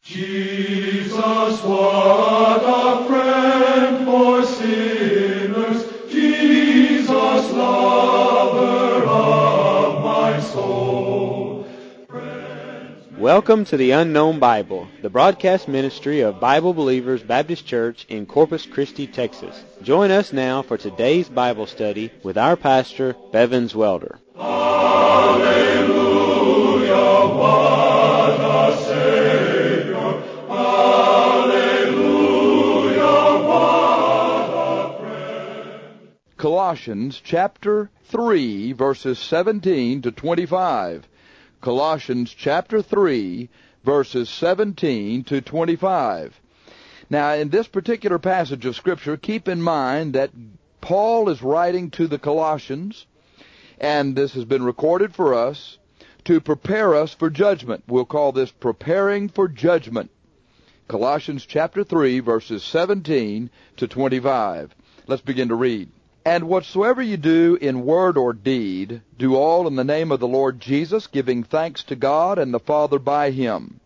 Jesus, what a friend for sinners, Jesus, lover of my soul. Welcome to the Unknown Bible, the broadcast ministry of Bible Believers Baptist Church in Corpus Christi, Texas. Join us now for today's Bible study with our pastor, Bevins Welder. Hallelujah, what a Savior. Hallelujah, what a friend. Colossians chapter 3, verses 17 to 25. Colossians chapter 3, verses 17 to 25. Now, in this particular passage of Scripture, keep in mind that Paul is writing to the Colossians, and this has been recorded for us to prepare us for judgment. We'll call this preparing for judgment. Colossians chapter 3, verses 17 to 25. Let's begin to read. And whatsoever you do in word or deed, do all in the name of the Lord Jesus, giving thanks to God and the Father by him.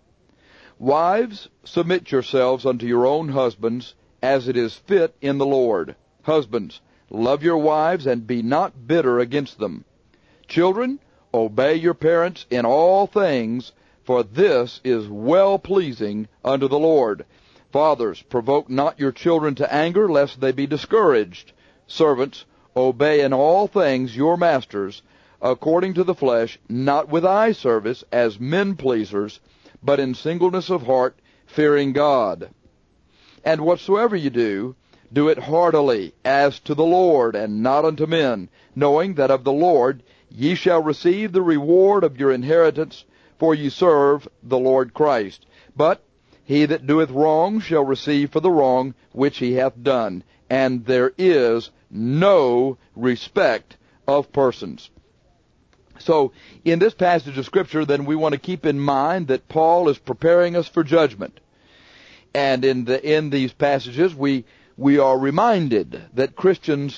Wives, submit yourselves unto your own husbands, as it is fit in the Lord. Husbands, love your wives, and be not bitter against them. Children, obey your parents in all things, for this is well-pleasing unto the Lord. Fathers, provoke not your children to anger, lest they be discouraged. Servants, obey in all things your masters, according to the flesh, not with eye service as men pleasers, but in singleness of heart, fearing God. And whatsoever you do, do it heartily, as to the Lord, and not unto men, knowing that of the Lord ye shall receive the reward of your inheritance, for ye serve the Lord Christ. But he that doeth wrong shall receive for the wrong which he hath done, and there is no respect of persons. So, in this passage of Scripture, then, we want to keep in mind that Paul is preparing us for judgment. And in these passages, we are reminded that Christians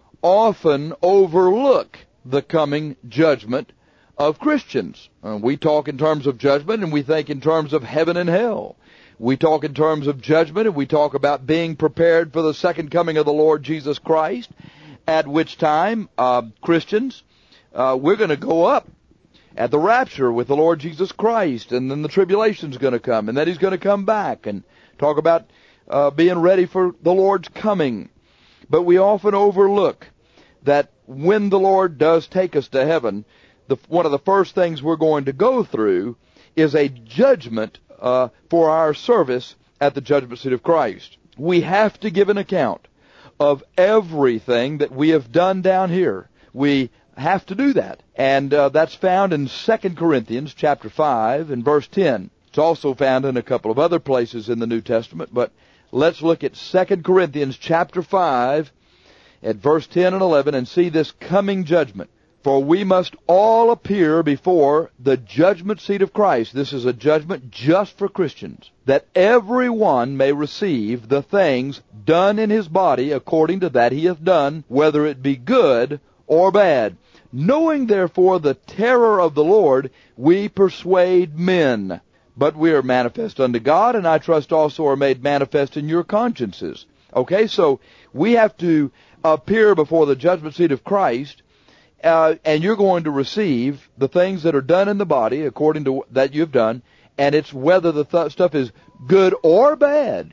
often overlook the coming judgment of Christians. We talk in terms of judgment, and we think in terms of heaven and hell. We talk in terms of judgment, and we talk about being prepared for the second coming of the Lord Jesus Christ, at which time, Christians, we're going to go up at the rapture with the Lord Jesus Christ, and then the tribulation's going to come, and then he's going to come back, and talk about being ready for the Lord's coming. But we often overlook that when the Lord does take us to heaven, one of the first things we're going to go through is a judgment for our service at the judgment seat of Christ. We have to give an account of everything that we have done down here. We have to do that. And that's found in 2 Corinthians chapter 5 and verse 10. It's also found in a couple of other places in the New Testament, but let's look at 2 Corinthians chapter 5 at verse 10 and 11 and see this coming judgment. For we must all appear before the judgment seat of Christ. This is a judgment just for Christians, that every one may receive the things done in his body according to that he hath done, whether it be good or bad. Knowing therefore the terror of the Lord, we persuade men. But we are manifest unto God, and I trust also are made manifest in your consciences. Okay, so we have to appear before the judgment seat of Christ, and you're going to receive the things that are done in the body according to that you've done, and it's whether the stuff is good or bad,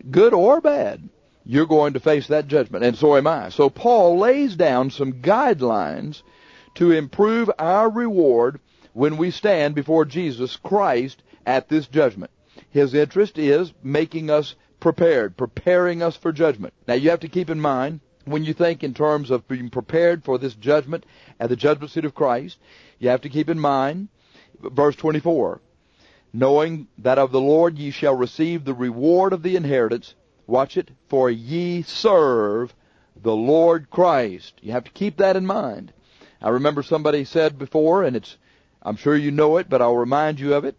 you're going to face that judgment, and so am I. So Paul lays down some guidelines to improve our reward when we stand before Jesus Christ at this judgment. His interest is making us prepared, preparing us for judgment. Now you have to keep in mind, when you think in terms of being prepared for this judgment at the judgment seat of Christ, you have to keep in mind verse 24. Knowing that of the Lord ye shall receive the reward of the inheritance. Watch it. For ye serve the Lord Christ. You have to keep that in mind. I remember somebody said before, and I'm sure you know it, but I'll remind you of it.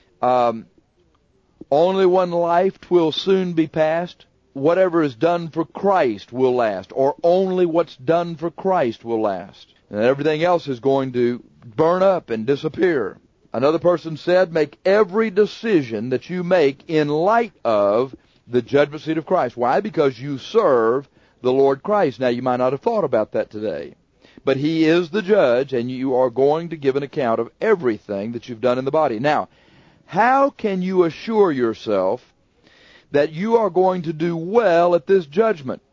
Only one life 'twill soon be past. Whatever is done for Christ will last, or only what's done for Christ will last. And everything else is going to burn up and disappear. Another person said, make every decision that you make in light of the judgment seat of Christ. Why? Because you serve the Lord Christ. Now, you might not have thought about that today, but He is the judge, and you are going to give an account of everything that you've done in the body. Now, how can you assure yourself that you are going to do well at this judgment?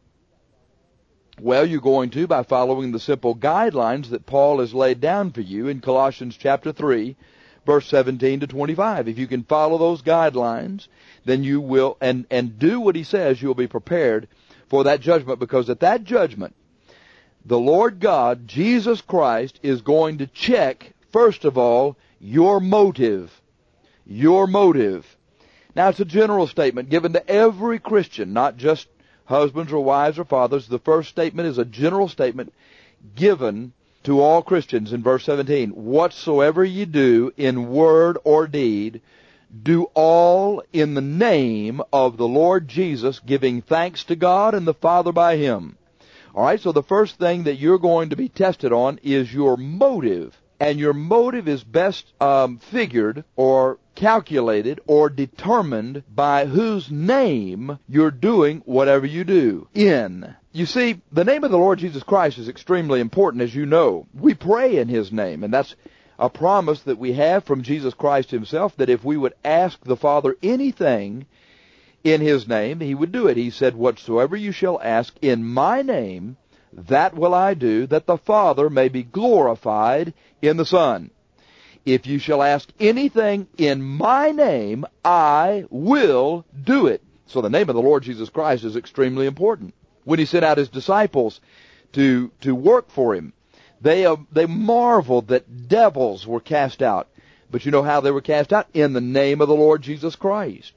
Well, you're going to by following the simple guidelines that Paul has laid down for you in Colossians chapter 3, verse 17 to 25. If you can follow those guidelines, then you will, and do what he says, you'll be prepared for that judgment, because at that judgment, the Lord God, Jesus Christ, is going to check, first of all, your motive. Your motive. Now, it's a general statement given to every Christian, not just husbands or wives or fathers. The first statement is a general statement given to all Christians in verse 17. Whatsoever ye do in word or deed, do all in the name of the Lord Jesus, giving thanks to God and the Father by Him. All right, so the first thing that you're going to be tested on is your motive. And your motive is best figured or calculated or determined by whose name you're doing whatever you do in. You see, the name of the Lord Jesus Christ is extremely important, as you know. We pray in His name, and that's a promise that we have from Jesus Christ Himself, that if we would ask the Father anything in His name, He would do it. He said, whatsoever you shall ask in my name, that will I do, that the Father may be glorified in the Son. If you shall ask anything in my name, I will do it. So the name of the Lord Jesus Christ is extremely important. When He sent out His disciples to work for Him, they marveled that devils were cast out. But you know how they were cast out? In the name of the Lord Jesus Christ.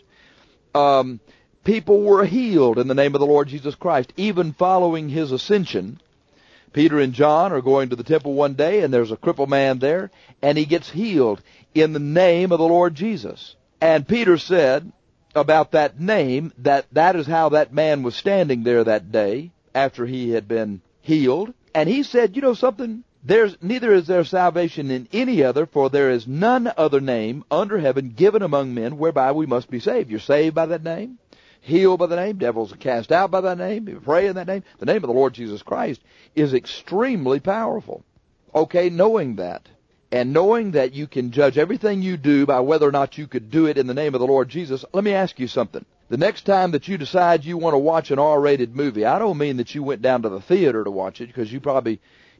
People were healed in the name of the Lord Jesus Christ. Even following His ascension, Peter and John are going to the temple one day, and there's a crippled man there, and he gets healed in the name of the Lord Jesus. And Peter said about that name that is how that man was standing there that day after he had been healed. And he said, you know something? Neither is there salvation in any other, for there is none other name under heaven given among men whereby we must be saved. You're saved by that name, healed by the name, devils are cast out by that name, you pray in that name. The name of the Lord Jesus Christ is extremely powerful. Okay, knowing that, and knowing that you can judge everything you do by whether or not you could do it in the name of the Lord Jesus, let me ask you something. The next time that you decide you want to watch an R-rated movie, I don't mean that you went down to the theater to watch it, because you probably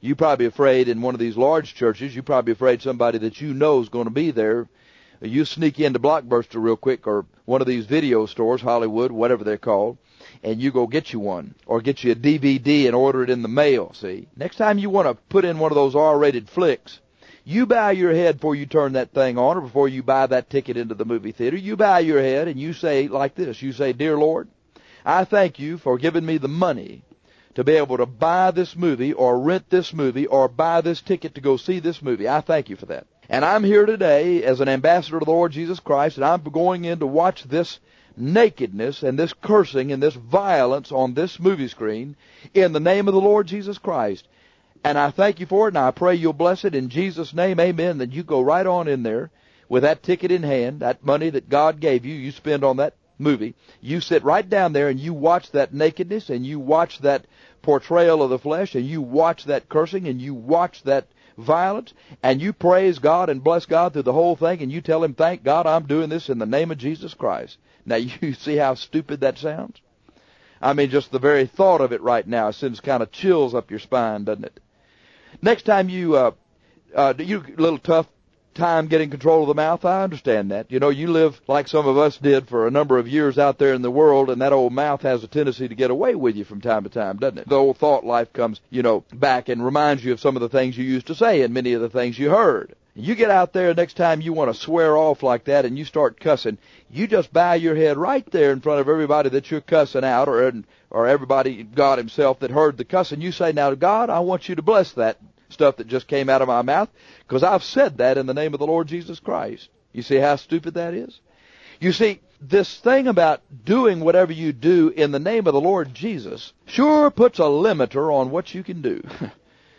afraid in one of these large churches, you're probably afraid somebody that you know is going to be there. You sneak into Blockbuster real quick, or one of these video stores, Hollywood, whatever they're called, and you go get you one, or get you a DVD and order it in the mail, see? Next time you want to put in one of those R-rated flicks, you bow your head before you turn that thing on, or before you buy that ticket into the movie theater. You bow your head and you say like this, you say, Dear Lord, I thank you for giving me the money to be able to buy this movie, or rent this movie, or buy this ticket to go see this movie. I thank you for that. And I'm here today as an ambassador to the Lord Jesus Christ, and I'm going in to watch this nakedness and this cursing and this violence on this movie screen in the name of the Lord Jesus Christ. And I thank you for it, and I pray you'll bless it in Jesus' name, amen. Then you go right on in there with that ticket in hand, that money that God gave you, you spend on that movie. You sit right down there and you watch that nakedness, and you watch that portrayal of the flesh, and you watch that cursing, and you watch that violence, and you praise God and bless God through the whole thing, and you tell Him, thank God I'm doing this in the name of Jesus Christ. Now, you see how stupid that sounds? I mean, just the very thought of it right now sends kind of chills up your spine, doesn't it? Next time you a little tough time getting control of the mouth, I understand that. You know, you live like some of us did for a number of years out there in the world, and that old mouth has a tendency to get away with you from time to time, doesn't it? The old thought life comes, back and reminds you of some of the things you used to say and many of the things you heard. You get out there next time you want to swear off like that and you start cussing, you just bow your head right there in front of everybody that you're cussing out, or everybody, God Himself, that heard the cussing. You say, now, God, I want you to bless that stuff that just came out of my mouth, because I've said that in the name of the Lord Jesus Christ. You see how stupid that is? You see, this thing about doing whatever you do in the name of the Lord Jesus sure puts a limiter on what you can do.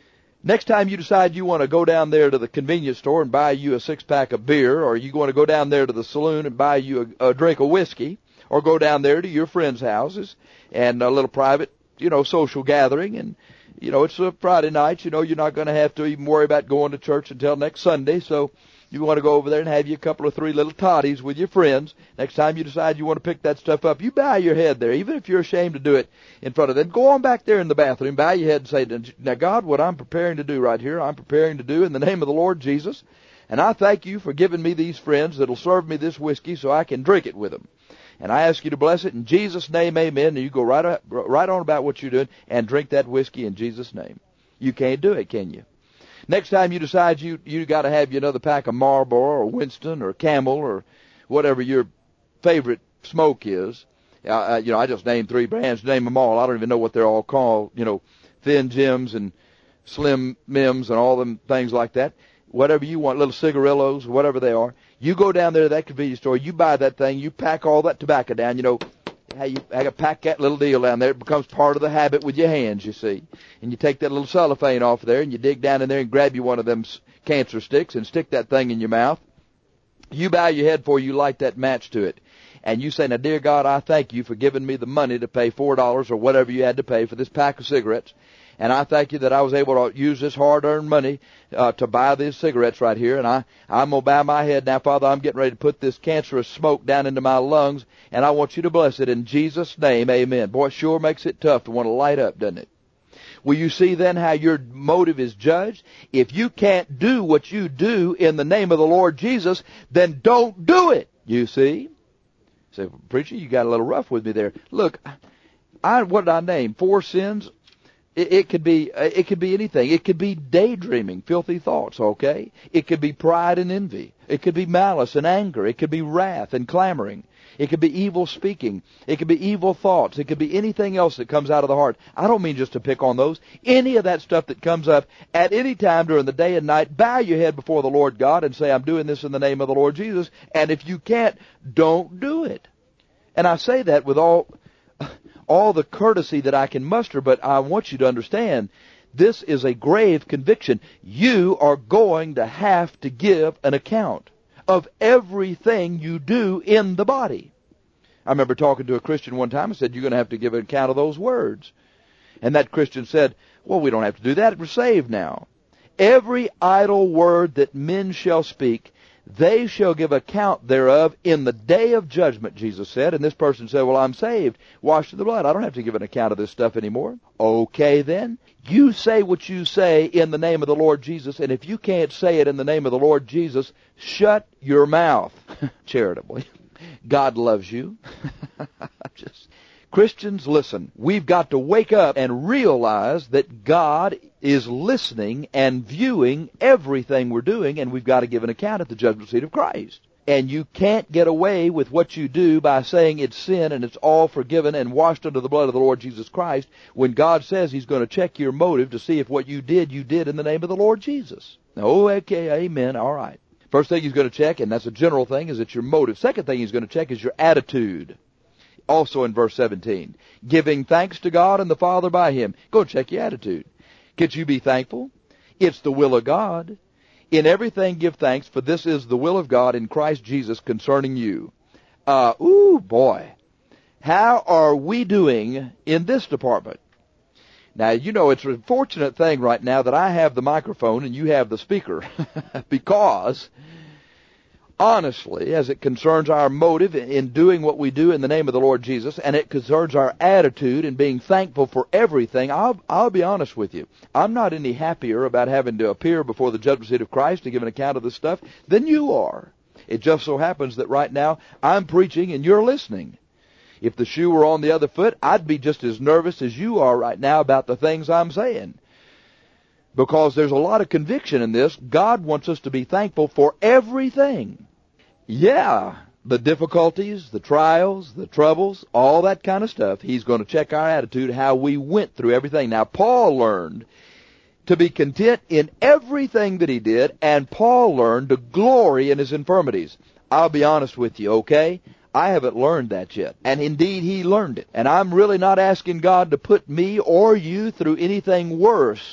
Next time you decide you want to go down there to the convenience store and buy you a 6-pack of beer, or you want to go down there to the saloon and buy you a drink of whiskey, or go down there to your friends' houses and a little private, social gathering, and, it's a Friday night, you're not going to have to even worry about going to church until next Sunday, so you want to go over there and have you a couple of 3 little toddies with your friends. Next time you decide you want to pick that stuff up, you bow your head there, even if you're ashamed to do it in front of them. Go on back there in the bathroom, bow your head and say, now God, what I'm preparing to do right here, I'm preparing to do in the name of the Lord Jesus, and I thank you for giving me these friends that'll serve me this whiskey so I can drink it with them. And I ask you to bless it in Jesus' name, amen. And you go right on about what you're doing and drink that whiskey in Jesus' name. You can't do it, can you? Next time you decide you got to have you another pack of Marlboro or Winston or Camel or whatever your favorite smoke is. I just named 3 brands. Name them all. I don't even know what they're all called. Thin Jims and Slim Mims and all them things like that. Whatever you want, little cigarillos, whatever they are. You go down there to that convenience store, you buy that thing, you pack all that tobacco down, how you pack that little deal down there. It becomes part of the habit with your hands, you see. And you take that little cellophane off there and you dig down in there and grab you one of them cancer sticks and stick that thing in your mouth. You bow your head before you light that match to it. And you say, now, dear God, I thank you for giving me the money to pay $4 or whatever you had to pay for this pack of cigarettes. And I thank you that I was able to use this hard-earned money to buy these cigarettes right here. And I'm going to bow my head now, Father. I'm getting ready to put this cancerous smoke down into my lungs, and I want you to bless it in Jesus' name, amen. Boy, it sure makes it tough to want to light up, doesn't it? Will you see then how your motive is judged? If you can't do what you do in the name of the Lord Jesus, then don't do it, you see. Say, preacher, you got a little rough with me there. Look, what did I name? 4 sins? It could be anything. It could be daydreaming, filthy thoughts, okay? It could be pride and envy. It could be malice and anger. It could be wrath and clamoring. It could be evil speaking. It could be evil thoughts. It could be anything else that comes out of the heart. I don't mean just to pick on those. Any of that stuff that comes up at any time during the day and night, bow your head before the Lord God and say, I'm doing this in the name of the Lord Jesus. And if you can't, don't do it. And I say that with all the courtesy that I can muster, but I want you to understand, this is a grave conviction. You are going to have to give an account of everything you do in the body. I remember talking to a Christian one time and said, you're going to have to give an account of those words. And that Christian said, well, we don't have to do that. We're saved now. Every idle word that men shall speak, they shall give account thereof in the day of judgment, Jesus said. And this person said, well, I'm saved, washed in the blood. I don't have to give an account of this stuff anymore. Okay, then. You say what you say in the name of the Lord Jesus, and if you can't say it in the name of the Lord Jesus, shut your mouth. Charitably. God loves you. Christians, listen, we've got to wake up and realize that God is listening and viewing everything we're doing, and we've got to give an account at the judgment seat of Christ. And you can't get away with what you do by saying it's sin and it's all forgiven and washed under the blood of the Lord Jesus Christ, when God says He's going to check your motive to see if what you did in the name of the Lord Jesus. Oh, okay, amen, all right. First thing He's going to check, and that's a general thing, is it's your motive. Second thing He's going to check is your attitude. Also in verse 17, giving thanks to God and the Father by Him. Go check your attitude. Could you be thankful? It's the will of God. In everything give thanks, for this is the will of God in Christ Jesus concerning you. Boy. How are we doing in this department? Now, it's a fortunate thing right now that I have the microphone and you have the speaker. Because, honestly, as it concerns our motive in doing what we do in the name of the Lord Jesus, and it concerns our attitude in being thankful for everything, I'll be honest with you. I'm not any happier about having to appear before the judgment seat of Christ to give an account of this stuff than you are. It just so happens that right now I'm preaching and you're listening. If the shoe were on the other foot, I'd be just as nervous as you are right now about the things I'm saying. Because there's a lot of conviction in this. God wants us to be thankful for everything. Yeah, the difficulties, the trials, the troubles, all that kind of stuff. He's going to check our attitude, how we went through everything. Now, Paul learned to be content in everything that he did, and Paul learned to glory in his infirmities. I'll be honest with you, okay? I haven't learned that yet. And indeed, he learned it. And I'm really not asking God to put me or you through anything worse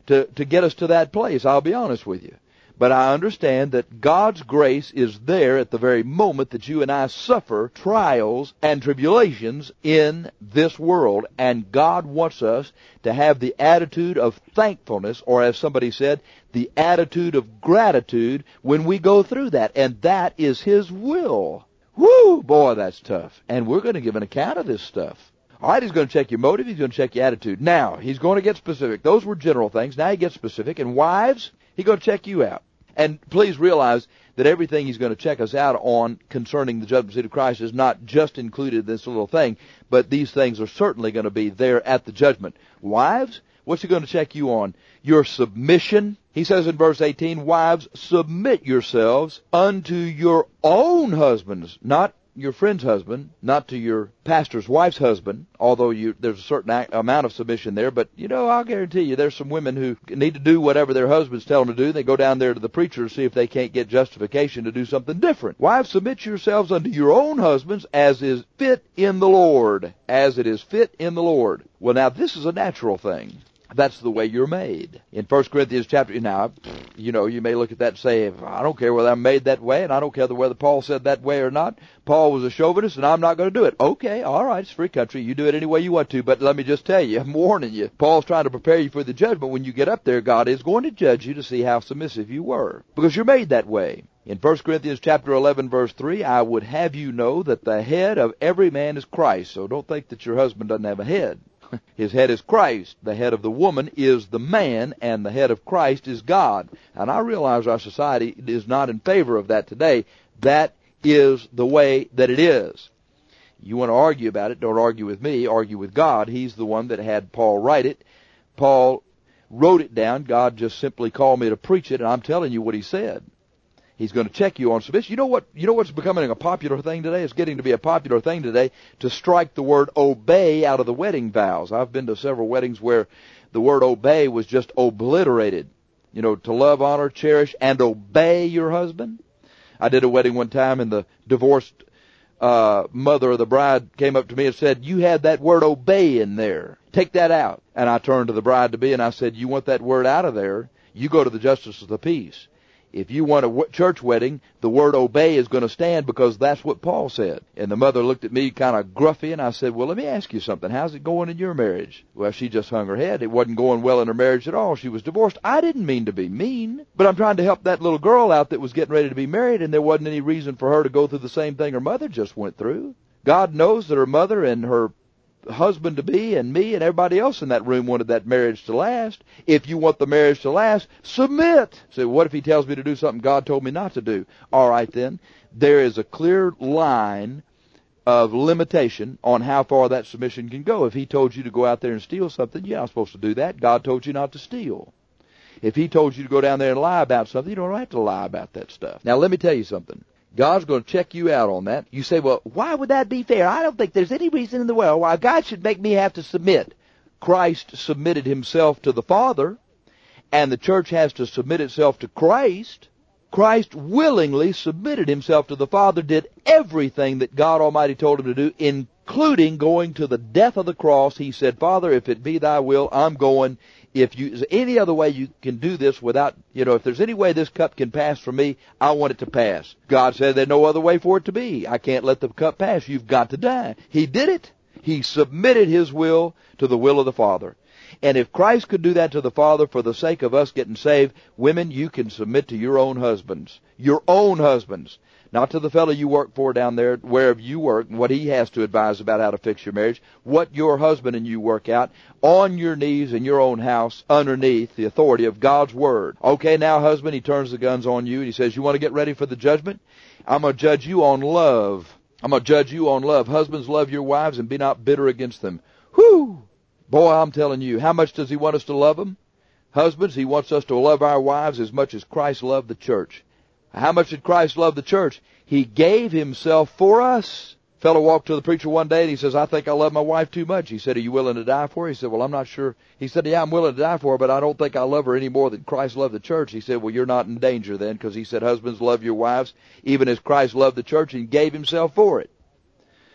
to get us to that place, I'll be honest with you. But I understand that God's grace is there at the very moment that you and I suffer trials and tribulations in this world. And God wants us to have the attitude of thankfulness, or as somebody said, the attitude of gratitude when we go through that. And that is His will. Woo! Boy, that's tough. And we're going to give an account of this stuff. All right, He's going to check your motive. He's going to check your attitude. Now, He's going to get specific. Those were general things. Now He gets specific. And wives, He's going to check you out. And please realize that everything He's going to check us out on concerning the judgment seat of Christ is not just included in this little thing, but these things are certainly going to be there at the judgment. Wives, what's He going to check you on? Your submission. He says in verse 18, wives, submit yourselves unto your own husbands, not your friend's husband, not to your pastor's wife's husband, although there's a certain amount of submission there. But, I'll guarantee you there's some women who need to do whatever their husbands tell them to do. They go down there to the preacher to see if they can't get justification to do something different. Wives, submit yourselves unto your own husbands as is fit in the Lord, as it is fit in the Lord. Well, now, this is a natural thing. That's the way you're made. In 1 Corinthians chapter, now, you may look at that and say, I don't care whether I'm made that way, and I don't care whether Paul said that way or not. Paul was a chauvinist, and I'm not going to do it. Okay, all right, it's free country. You do it any way you want to, but let me just tell you, I'm warning you. Paul's trying to prepare you for the judgment. When you get up there, God is going to judge you to see how submissive you were, because you're made that way. In 1 Corinthians chapter 11, verse 3, I would have you know that the head of every man is Christ. So don't think that your husband doesn't have a head. His head is Christ. The head of the woman is the man, and the head of Christ is God. And I realize our society is not in favor of that today. That is the way that it is. You want to argue about it, don't argue with me, argue with God. He's the one that had Paul write it. Paul wrote it down. God just simply called me to preach it, and I'm telling you what he said. He's going to check you on submission. You know what's becoming a popular thing today? It's getting to be a popular thing today to strike the word obey out of the wedding vows. I've been to several weddings where the word obey was just obliterated. To love, honor, cherish, and obey your husband. I did a wedding one time, and the divorced mother of the bride came up to me and said, you had that word obey in there. Take that out. And I turned to the bride-to-be and I said, you want that word out of there? You go to the justice of the peace. If you want a church wedding, the word obey is going to stand because that's what Paul said. And the mother looked at me kind of gruffy, and I said, well, let me ask you something. How's it going in your marriage? Well, she just hung her head. It wasn't going well in her marriage at all. She was divorced. I didn't mean to be mean, but I'm trying to help that little girl out that was getting ready to be married, and there wasn't any reason for her to go through the same thing her mother just went through. God knows that her mother and her husband-to-be and me and everybody else in that room wanted that marriage to last. If you want the marriage to last, submit. So what if he tells me to do something God told me not to do? All right, then. There is a clear line of limitation on how far that submission can go. If he told you to go out there and steal something, you're not supposed to do that. God told you not to steal. If he told you to go down there and lie about something, you don't have to lie about that stuff. Now, let me tell you something. God's going to check you out on that. You say, well, why would that be fair? I don't think there's any reason in the world why God should make me have to submit. Christ submitted himself to the Father, and the church has to submit itself to Christ. Christ willingly submitted himself to the Father, did everything that God Almighty told him to do, including going to the death of the cross. He said, Father, if it be thy will, I'm going. If there's any other way you can do this without, if there's any way this cup can pass from me, I want it to pass. God said there's no other way for it to be. I can't let the cup pass. You've got to die. He did it. He submitted his will to the will of the Father. And if Christ could do that to the Father for the sake of us getting saved, women, you can submit to your own husbands. Your own husbands. Not to the fellow you work for down there, wherever you work, and what he has to advise about how to fix your marriage. What your husband and you work out on your knees in your own house underneath the authority of God's Word. Okay, now, husband, he turns the guns on you and he says, you want to get ready for the judgment? I'm going to judge you on love. I'm going to judge you on love. Husbands, love your wives and be not bitter against them. Whew! Boy, I'm telling you, how much does he want us to love them? Husbands, he wants us to love our wives as much as Christ loved the church. How much did Christ love the church? He gave himself for us. A fellow walked to the preacher one day and he says, I think I love my wife too much. He said, are you willing to die for her? He said, well, I'm not sure. He said, yeah, I'm willing to die for her, but I don't think I love her any more than Christ loved the church. He said, well, you're not in danger then, because he said, husbands, love your wives, even as Christ loved the church and gave himself for it.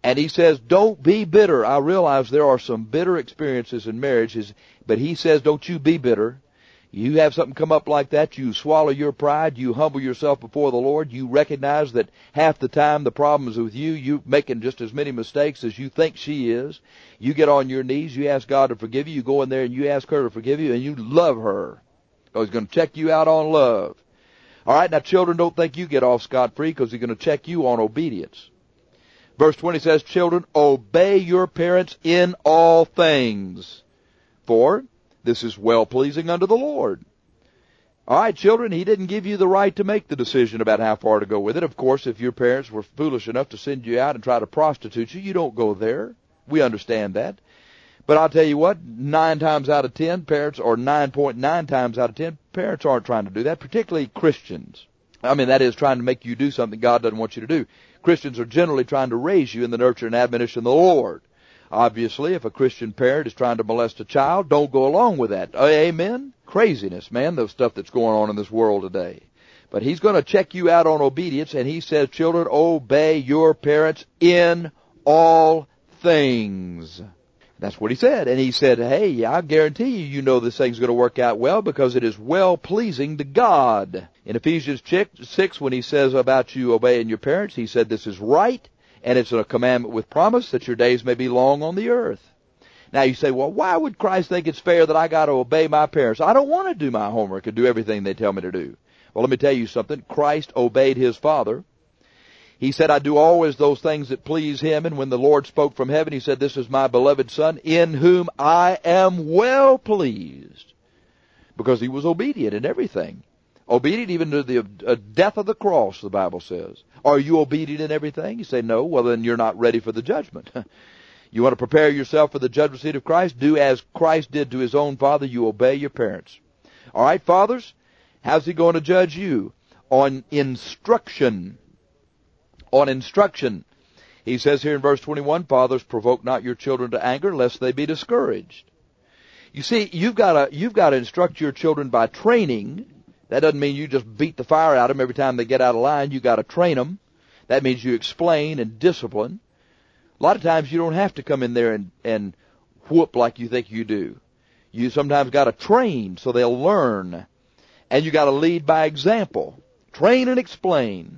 And he says, don't be bitter. I realize there are some bitter experiences in marriages, but he says, don't you be bitter. You have something come up like that, you swallow your pride, you humble yourself before the Lord, you recognize that half the time the problem is with you, you making just as many mistakes as you think she is. You get on your knees, you ask God to forgive you, you go in there and you ask her to forgive you, and you love her. Because he's going to check you out on love. All right, now children, don't think you get off scot-free, because he's going to check you on obedience. Verse 20 says, children, obey your parents in all things, for this is well-pleasing unto the Lord. All right, children, he didn't give you the right to make the decision about how far to go with it. Of course, if your parents were foolish enough to send you out and try to prostitute you, you don't go there. We understand that. But I'll tell you what, 9 times out of 10, parents, or 9.9 times out of 10, parents aren't trying to do that, particularly Christians. I mean, that is trying to make you do something God doesn't want you to do. Christians are generally trying to raise you in the nurture and admonition of the Lord. Obviously, if a Christian parent is trying to molest a child, don't go along with that. Amen? Craziness, man, the stuff that's going on in this world today. But he's going to check you out on obedience, and he says, children, obey your parents in all things. That's what he said. And he said, hey, I guarantee you, you know this thing's going to work out well because it is well-pleasing to God. In Ephesians 6, when he says about you obeying your parents, he said this is right, and it's a commandment with promise that your days may be long on the earth. Now you say, well, why would Christ think it's fair that I got to obey my parents? I don't want to do my homework and do everything they tell me to do. Well, let me tell you something. Christ obeyed his Father. He said, I do always those things that please him. And when the Lord spoke from heaven, he said, this is my beloved Son, in whom I am well pleased. Because he was obedient in everything. Obedient even to the death of the cross, the Bible says. Are you obedient in everything? You say, no. Well, then you're not ready for the judgment. You want to prepare yourself for the judgment seat of Christ? Do as Christ did to his own Father. You obey your parents. All right, fathers? How's he going to judge you? On instruction. On instruction. He says here in verse 21, fathers, provoke not your children to anger, lest they be discouraged. You see, you've got to instruct your children by training. That doesn't mean you just beat the fire out of them every time they get out of line. You've got to train them. That means you explain and discipline. A lot of times you don't have to come in there and whoop like you think you do. You sometimes got to train so they'll learn. And you got to lead by example. Train and explain.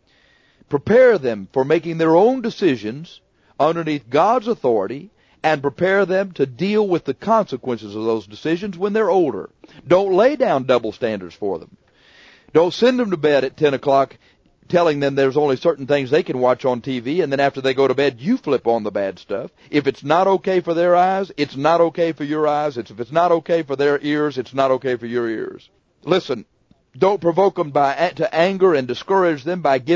Prepare them for making their own decisions underneath God's authority, and prepare them to deal with the consequences of those decisions when they're older. Don't lay down double standards for them. Don't send them to bed at 10 o'clock telling them there's only certain things they can watch on TV, and then after they go to bed, you flip on the bad stuff. If it's not okay for their eyes, it's not okay for your eyes. If it's not okay for their ears, it's not okay for your ears. Listen, don't provoke them to anger and discourage them by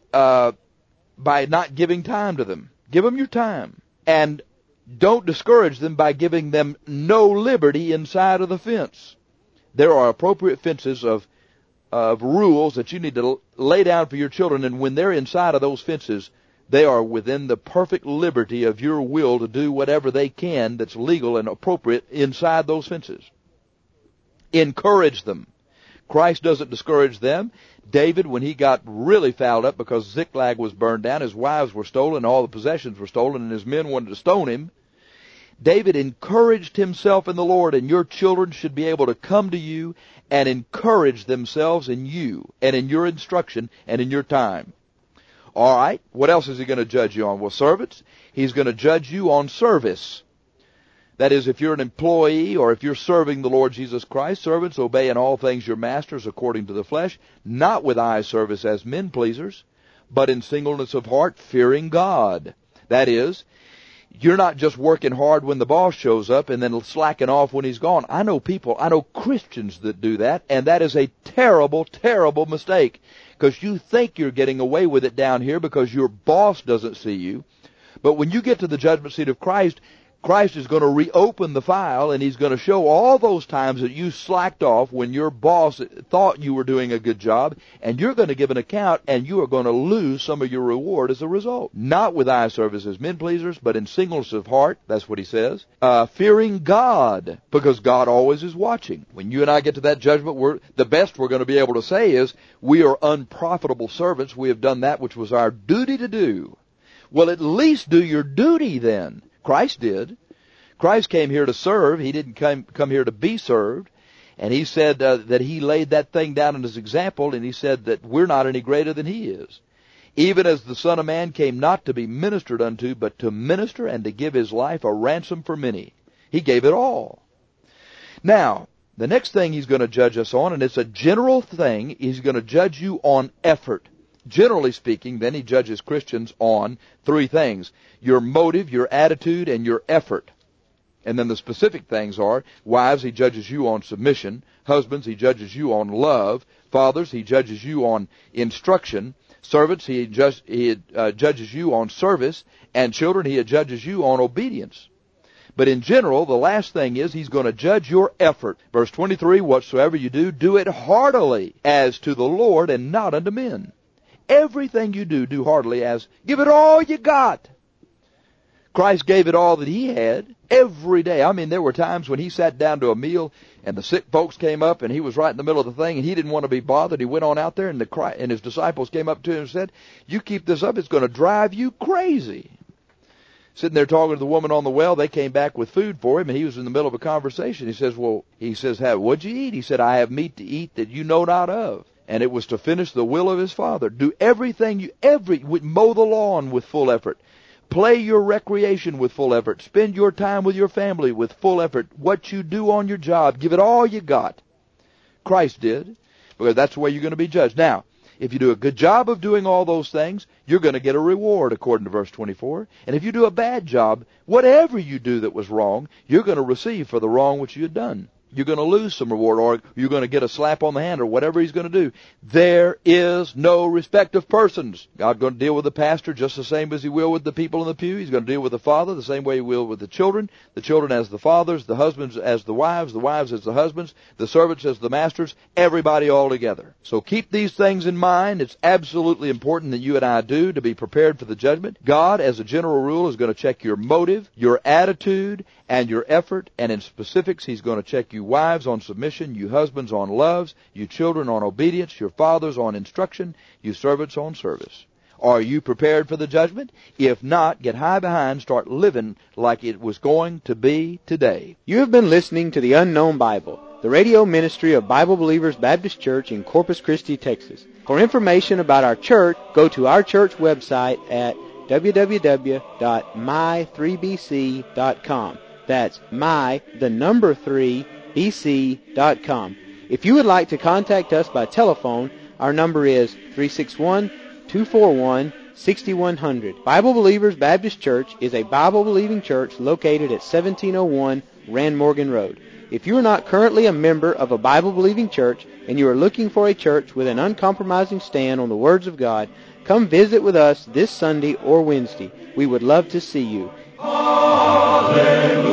not giving time to them. Give them your time. And don't discourage them by giving them no liberty inside of the fence. There are appropriate fences of rules that you need to lay down for your children, and when they're inside of those fences, they are within the perfect liberty of your will to do whatever they can that's legal and appropriate inside those fences. Encourage them. Christ doesn't discourage them. David, when he got really fouled up because Ziklag was burned down, his wives were stolen, all the possessions were stolen, and his men wanted to stone him, David encouraged himself in the Lord, and your children should be able to come to you and encourage themselves in you and in your instruction and in your time. All right, what else is he going to judge you on? Well, servants, he's going to judge you on service. That is, if you're an employee or if you're serving the Lord Jesus Christ, servants, obey in all things your masters according to the flesh, not with eye service as men pleasers, but in singleness of heart, fearing God. That is, you're not just working hard when the boss shows up and then slacking off when he's gone. I know Christians that do that, and that is a terrible, terrible mistake, because you think you're getting away with it down here because your boss doesn't see you. But when you get to the judgment seat of Christ, Christ is going to reopen the file, and he's going to show all those times that you slacked off when your boss thought you were doing a good job, and you're going to give an account, and you are going to lose some of your reward as a result. Not with eye service as men pleasers, but in singleness of heart, that's what he says. Fearing God, because God always is watching. When you and I get to that judgment, the best we're going to be able to say is, we are unprofitable servants. We have done that which was our duty to do. Well, at least do your duty then. Christ did. Christ came here to serve. He didn't come here to be served. And he said that he laid that thing down in his example, and he said that we're not any greater than he is. Even as the Son of Man came not to be ministered unto, but to minister and to give his life a ransom for many. He gave it all. Now, the next thing he's going to judge us on, and it's a general thing, he's going to judge you on effort. Generally speaking, then he judges Christians on three things: your motive, your attitude, and your effort. And then the specific things are: wives, he judges you on submission; husbands, he judges you on love; fathers, he judges you on instruction; servants, he judges you on service; and children, he judges you on obedience. But in general, the last thing is he's going to judge your effort. Verse 23, whatsoever you do, do it heartily as to the Lord and not unto men. Everything you do, do heartily as, give it all you got. Christ gave it all that he had every day. I mean, there were times when he sat down to a meal and the sick folks came up and he was right in the middle of the thing and he didn't want to be bothered. He went on out there and his disciples came up to him and said, you keep this up, it's going to drive you crazy. Sitting there talking to the woman on the well, they came back with food for him, and he was in the middle of a conversation. He says, what'd you eat? He said, I have meat to eat that you know not of. And it was to finish the will of his Father. Do everything mow the lawn with full effort. Play your recreation with full effort. Spend your time with your family with full effort. What you do on your job, give it all you got. Christ did, because that's the way you're going to be judged. Now, if you do a good job of doing all those things, you're going to get a reward, according to verse 24. And if you do a bad job, whatever you do that was wrong, you're going to receive for the wrong which you had done. You're going to lose some reward, or you're going to get a slap on the hand, or whatever he's going to do. There is no respect of persons. God's going to deal with the pastor just the same as he will with the people in the pew. He's going to deal with the father the same way he will with the children as the fathers, the husbands as the wives as the husbands, the servants as the masters, everybody all together. So keep these things in mind. It's absolutely important that you and I do to be prepared for the judgment. God, as a general rule, is going to check your motive, your attitude, and your effort, and in specifics, he's going to check you wives on submission, you husbands on loves, you children on obedience, your fathers on instruction, you servants on service. Are you prepared for the judgment? If not, get high behind, start living like it was going to be today. You have been listening to the Unknown Bible, the radio ministry of Bible Believers Baptist Church in Corpus Christi, Texas. For information about our church, go to our church website at www.my3bc.com. That's my3bc.com. If you would like to contact us by telephone, our number is 361-241-6100. Bible Believers Baptist Church is a Bible-believing church located at 1701 Rand Morgan Road. If you are not currently a member of a Bible-believing church and you are looking for a church with an uncompromising stand on the words of God, come visit with us this Sunday or Wednesday. We would love to see you. Hallelujah.